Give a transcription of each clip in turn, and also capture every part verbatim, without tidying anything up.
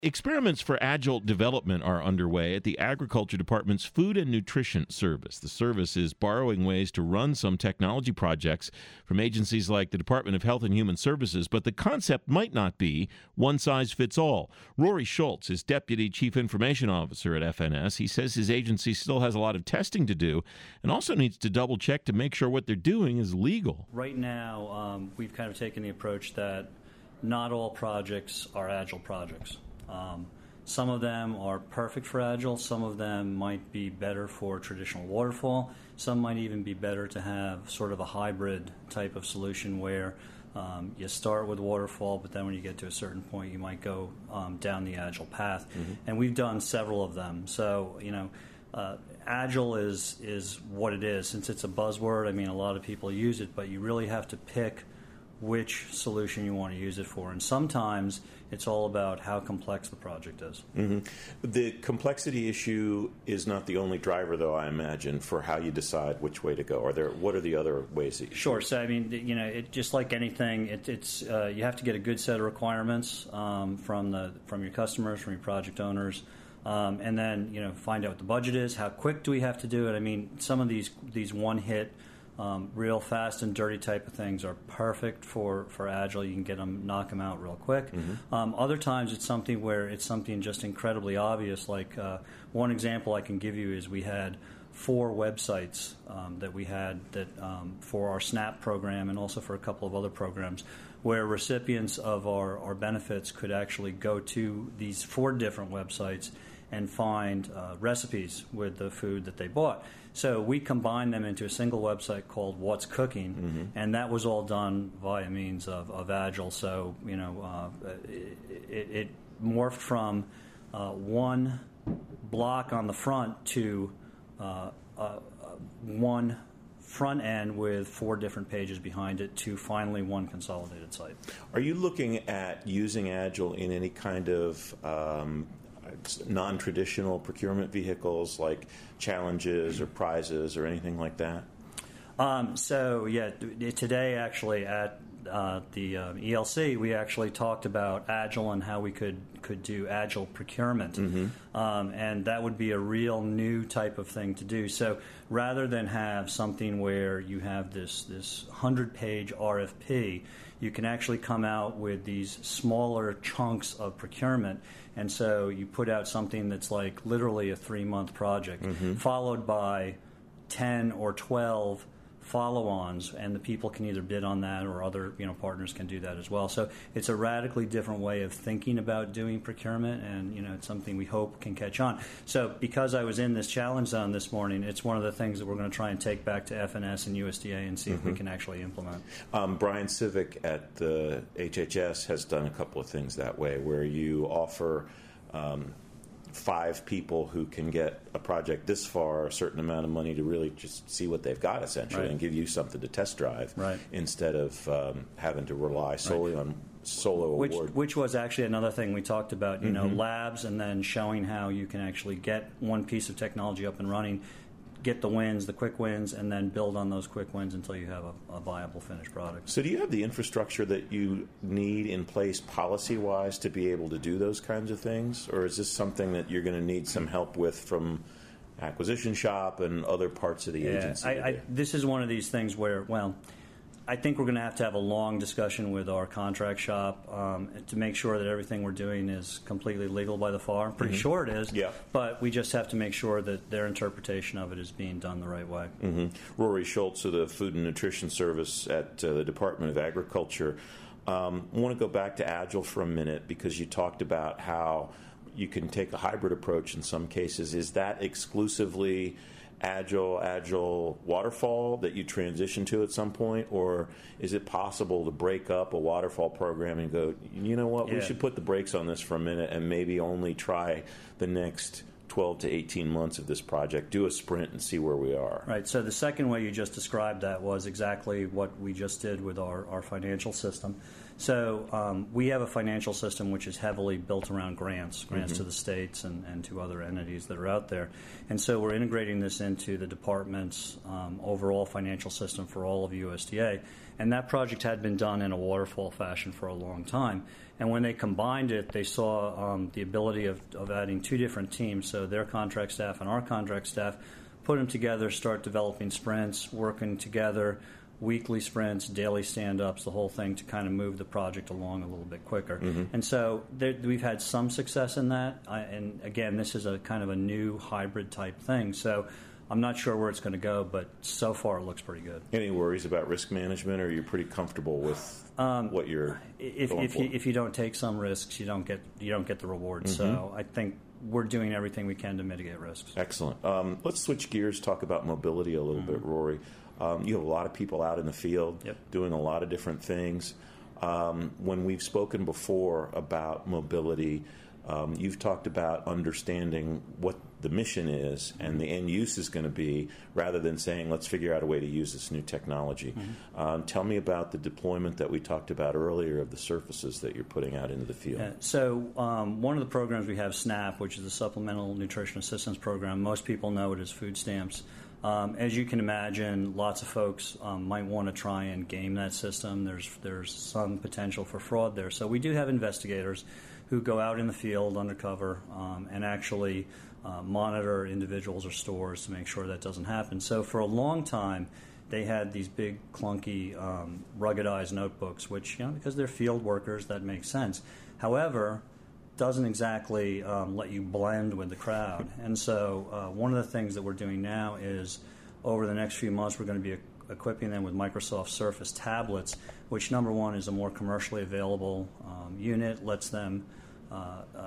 Experiments for agile development are underway at the Agriculture Department's Food and Nutrition Service. The service is borrowing ways to run some technology projects from agencies like the Department of Health and Human Services, but the concept might not be one size fits all. Rory Schultz is Deputy Chief Information Officer at F N S. He says his agency still has a lot of testing to do and also needs to double check to make sure what they're doing is legal. Right now, um, we've kind of taken the approach that not all projects are agile projects. Um, some of them are perfect for Agile. Some of them might be better for traditional waterfall. Some might even be better to have sort of a hybrid type of solution where um, you start with waterfall, but then when you get to a certain point, you might go um, down the Agile path. Mm-hmm. And we've done several of them. So, you know, uh, Agile is is what it is. Since it's a buzzword, I mean, a lot of people use it, but you really have to pick which solution you want to use it for. And sometimes it's all about how complex the project is. Mm-hmm. The complexity issue is not the only driver, though, I imagine, for how you decide which way to go. Are there, what are the other ways that you Sure. choose? So, I mean, you know, it, just like anything, it, it's uh, you have to get a good set of requirements um, from the from your customers, from your project owners. Um, and then, you know, find out what the budget is. How quick do we have to do it? I mean, some of these these one-hit Um, real fast and dirty type of things are perfect for, for Agile. You can get them, knock them out real quick. Mm-hmm. Um, other times it's something where it's something just incredibly obvious. Like uh, one example I can give you is we had four websites um, that we had that um, for our SNAP program and also for a couple of other programs where recipients of our, our benefits could actually go to these four different websites and find uh, recipes with the food that they bought. So we combined them into a single website called What's Cooking, mm-hmm. and that was all done via means of, of Agile. So, you know, uh, it, it, it morphed from uh, one block on the front to uh, uh, one front end with four different pages behind it to finally one consolidated site. Are you looking at using Agile in any kind of um, non-traditional procurement vehicles like challenges or prizes or anything like that? Um, so, yeah, today actually at uh, the um, E L C, we actually talked about Agile and how we could, could do Agile procurement. Mm-hmm. Um, and that would be a real new type of thing to do. So rather than have something where you have this, this hundred-page R F P, you can actually come out with these smaller chunks of procurement. And so you put out something that's like literally a three-month project, mm-hmm. followed by ten or twelve follow-ons, and the people can either bid on that or other, you know, partners can do that as well. So it's a radically different way of thinking about doing procurement, and, you know, it's something we hope can catch on. So because I was in this challenge zone this morning, it's one of the things that we're going to try and take back to F N S and U S D A and see mm-hmm. if we can actually implement. Um, Brian Civic at the H H S has done a couple of things that way, where you offer um, five people who can get a project this far, a certain amount of money to really just see what they've got, essentially, right. and give you something to test drive, right. instead of um, having to rely solely right. on solo which, award. Which was actually another thing we talked about, you mm-hmm. know, labs, and then showing how you can actually get one piece of technology up and running, get the wins, the quick wins, and then build on those quick wins until you have a, a viable finished product. So do you have the infrastructure that you need in place policy-wise to be able to do those kinds of things? Or is this something that you're going to need some help with from acquisition shop and other parts of the yeah, agency? I, I, this is one of these things where, well, I think we're going to have to have a long discussion with our contract shop um, to make sure that everything we're doing is completely legal by the F A R. I'm pretty mm-hmm. sure it is, yeah. but we just have to make sure that their interpretation of it is being done the right way. Mm-hmm. Rory Schultz of the Food and Nutrition Service at uh, the Department of Agriculture. Um, I want to go back to Agile for a minute because you talked about how you can take a hybrid approach in some cases. Is that exclusively Agile, Agile waterfall that you transition to at some point, or is it possible to break up a waterfall program and go, you know what, yeah. we should put the brakes on this for a minute and maybe only try the next twelve to eighteen months of this project, do a sprint and see where we are? Right. So the second way you just described that was exactly what we just did with our, our financial system. So um, we have a financial system which is heavily built around grants, grants Mm-hmm. to the states and, and to other entities that are out there. And so we're integrating this into the department's um, overall financial system for all of U S D A. And that project had been done in a waterfall fashion for a long time. And when they combined it, they saw um, the ability of, of adding two different teams, so their contract staff and our contract staff, put them together, start developing sprints, working together, weekly sprints, daily stand-ups, the whole thing to kind of move the project along a little bit quicker. Mm-hmm. And so there, we've had some success in that. I, and again, this is a kind of a new hybrid type thing. So I'm not sure where it's going to go, but so far it looks pretty good. Any worries about risk management, or are you pretty comfortable with um, what you're if, going if for? you if you don't take some risks, you don't get you don't get the reward. Mm-hmm. So I think we're doing everything we can to mitigate risks. Excellent. Um, let's switch gears, talk about mobility a little mm-hmm. bit, Rory. Um, you have a lot of people out in the field yep. doing a lot of different things. Um, when we've spoken before about mobility, um, you've talked about understanding what the mission is and the end use is going to be, rather than saying, let's figure out a way to use this new technology. Mm-hmm. Um, tell me about the deployment that we talked about earlier of the surfaces that you're putting out into the field. Yeah, so um, one of the programs we have, SNAP, which is the Supplemental Nutrition Assistance Program. Most people know it as food stamps. Um, as you can imagine, lots of folks um, might want to try and game that system. There's there's some potential for fraud there. So we do have investigators who go out in the field undercover um, and actually uh, monitor individuals or stores to make sure that doesn't happen. So for a long time, they had these big, clunky, um, ruggedized notebooks, which, you know, because they're field workers, that makes sense. However, doesn't exactly um, let you blend with the crowd. And so uh, one of the things that we're doing now is over the next few months we're going to be e- equipping them with Microsoft Surface tablets, which, number one, is a more commercially available um, unit, lets them uh, uh,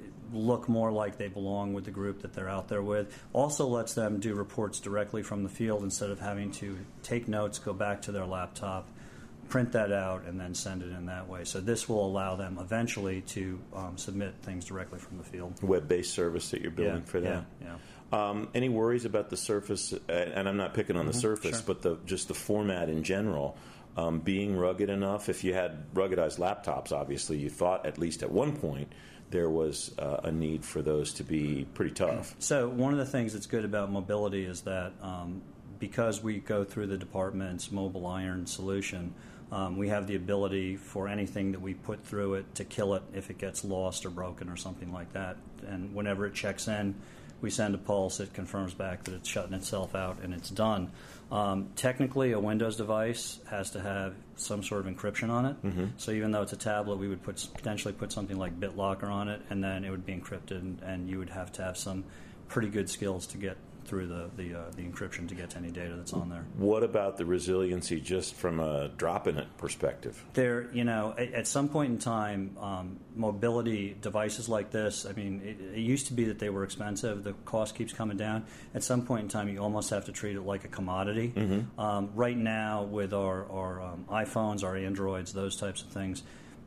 look more like they belong with the group that they're out there with. Also lets them do reports directly from the field instead of having to take notes, go back to their laptop, print that out, and then send it in that way. So this will allow them eventually to um, submit things directly from the field. Web-based service that you're building yeah, for that. Yeah, yeah. Um, any worries about the Surface? And I'm not picking on the Mm-hmm, Surface, sure. but the just the format in general. Um, being rugged enough. If you had ruggedized laptops, obviously, you thought at least at one point there was uh, a need for those to be pretty tough. So one of the things that's good about mobility is that um, because we go through the department's mobile iron solution, Um, we have the ability for anything that we put through it to kill it if it gets lost or broken or something like that. And whenever it checks in, we send a pulse. It confirms back that it's shutting itself out and it's done. Um, technically, a Windows device has to have some sort of encryption on it. Mm-hmm. So even though it's a tablet, we would put potentially put something like BitLocker on it, and then it would be encrypted, and, and you would have to have some pretty good skills to get through the the, uh, the encryption to get to any data that's on there. What about the resiliency just from a drop-in-it perspective? There, you know, at, at some point in time, um, mobility devices like this, I mean, it, it used to be that they were expensive. The cost keeps coming down. At some point in time, you almost have to treat it like a commodity. Mm-hmm. Um, right now, with our, our um, iPhones, our Androids, those types of things,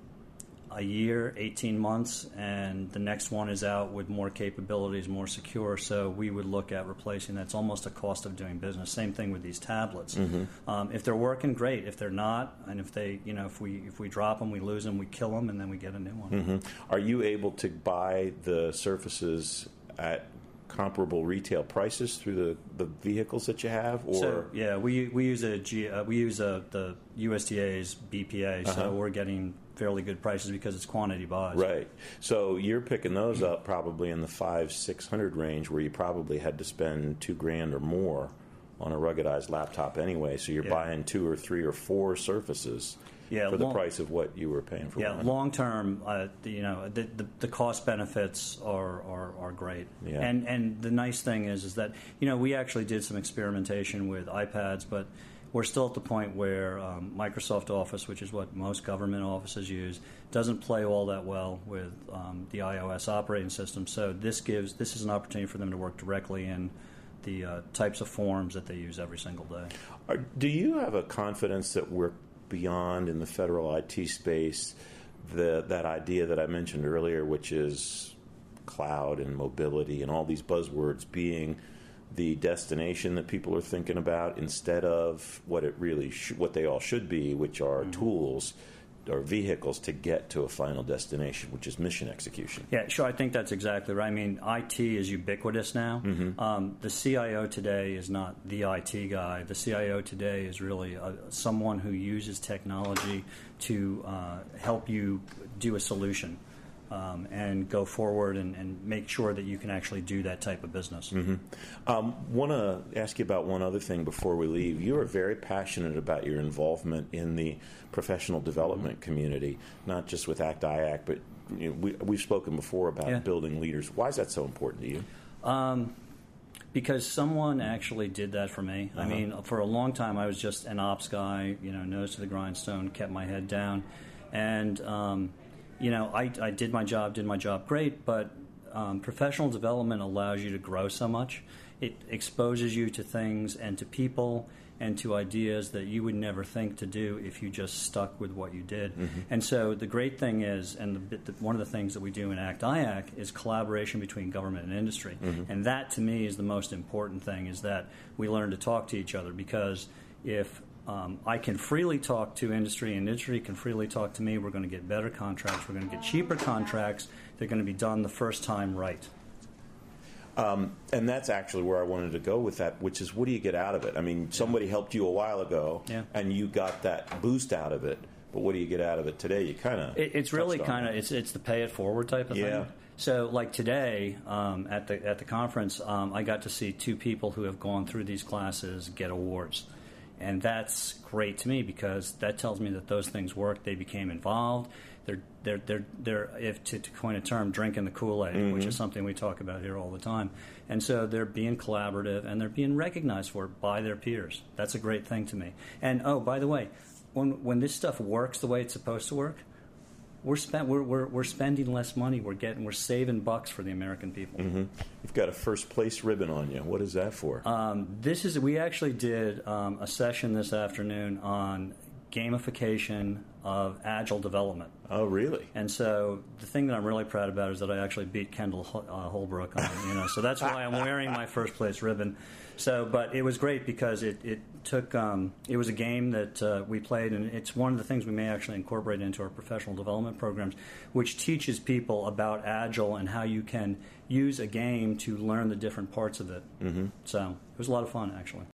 a year, eighteen months, and the next one is out with more capabilities, more secure. So we would look at replacing that. It's almost a cost of doing business. Same thing with these tablets. Mm-hmm. Um, if they're working, great. If they're not, and if they, you know, if we if we drop them, we lose them, we kill them, and then we get a new one. Mm-hmm. Are you able to buy the Surfaces at comparable retail prices through the, the vehicles that you have, or so, yeah, we we use a G, uh, we use a the U S D A's B P A, so uh-huh. we're getting fairly good prices because it's quantity buys. Right. So you're picking those up probably in the five six hundred range, where you probably had to spend two grand or more on a ruggedized laptop anyway. So you're yeah. buying two or three or four Surfaces. Yeah, for the long, price of what you were paying for yeah, one. long term, uh, you know, the, the, the cost benefits are, are, are great. Yeah. And and the nice thing is is that, you know, we actually did some experimentation with iPads, but we're still at the point where um, Microsoft Office, which is what most government offices use, doesn't play all that well with um, the iOS operating system. So this gives this is an opportunity for them to work directly in the uh, types of forms that they use every single day. Are, do you have a confidence that we're beyond in the federal I T space the, that idea that I mentioned earlier, which is cloud and mobility and all these buzzwords being the destination that people are thinking about instead of what it really sh- what they all should be, which are mm-hmm. tools or vehicles to get to a final destination, which is mission execution. Yeah, sure. I think that's exactly right. I mean, I T is ubiquitous now. Mm-hmm. Um, the C I O today is not the I T guy. The C I O today is really uh, someone who uses technology to uh, help you do a solution. Um, and go forward and, and make sure that you can actually do that type of business. Mm-hmm. Um, want to ask you about one other thing before we leave. You are very passionate about your involvement in the professional development mm-hmm. community, not just with ACT I A C, but you know, we, we've spoken before about yeah. building leaders. Why is that so important to you? Um, because someone actually did that for me. Uh-huh. I mean, for a long time, I was just an ops guy, you know, nose to the grindstone, kept my head down, and um, You know, I, I did my job, did my job great, but um, professional development allows you to grow so much. It exposes you to things and to people and to ideas that you would never think to do if you just stuck with what you did. Mm-hmm. And so the great thing is, and the, the, one of the things that we do in ACT I A C is collaboration between government and industry. Mm-hmm. And that, to me, is the most important thing, is that we learn to talk to each other, because if Um, I can freely talk to industry, and industry can freely talk to me, we're going to get better contracts, we're going to get cheaper contracts, they're going to be done the first time right. Um, and that's actually where I wanted to go with that, which is, what do you get out of it? I mean, somebody yeah. helped you a while ago, yeah. and you got that boost out of it, but what do you get out of it today? You kind of it, It's really kind of, it's it's the pay it forward type of yeah. thing. So like today um, at the at the conference, um, I got to see two people who have gone through these classes get awards. And that's great to me, because that tells me that those things work. They became involved. They're, they're, they're, they're if to, to coin a term, drinking the Kool-Aid, mm-hmm. which is something we talk about here all the time. And so they're being collaborative, and they're being recognized for it by their peers. That's a great thing to me. And, oh, by the way, when when this stuff works the way it's supposed to work, We're, spent, we're, we're, we're spending less money. We're getting we're saving bucks for the American people. Mm-hmm. You've got a first place ribbon on you. What is that for? Um, this is we actually did um, a session this afternoon on gamification of agile development. Oh, really? And so the thing that I'm really proud about is that I actually beat Kendall uh, Holbrook on it. You know, so that's why I'm wearing my first place ribbon. So, but it was great because it, it took um, it was a game that uh, we played, and it's one of the things we may actually incorporate into our professional development programs, which teaches people about agile and how you can use a game to learn the different parts of it. Mm-hmm. So it was a lot of fun, actually.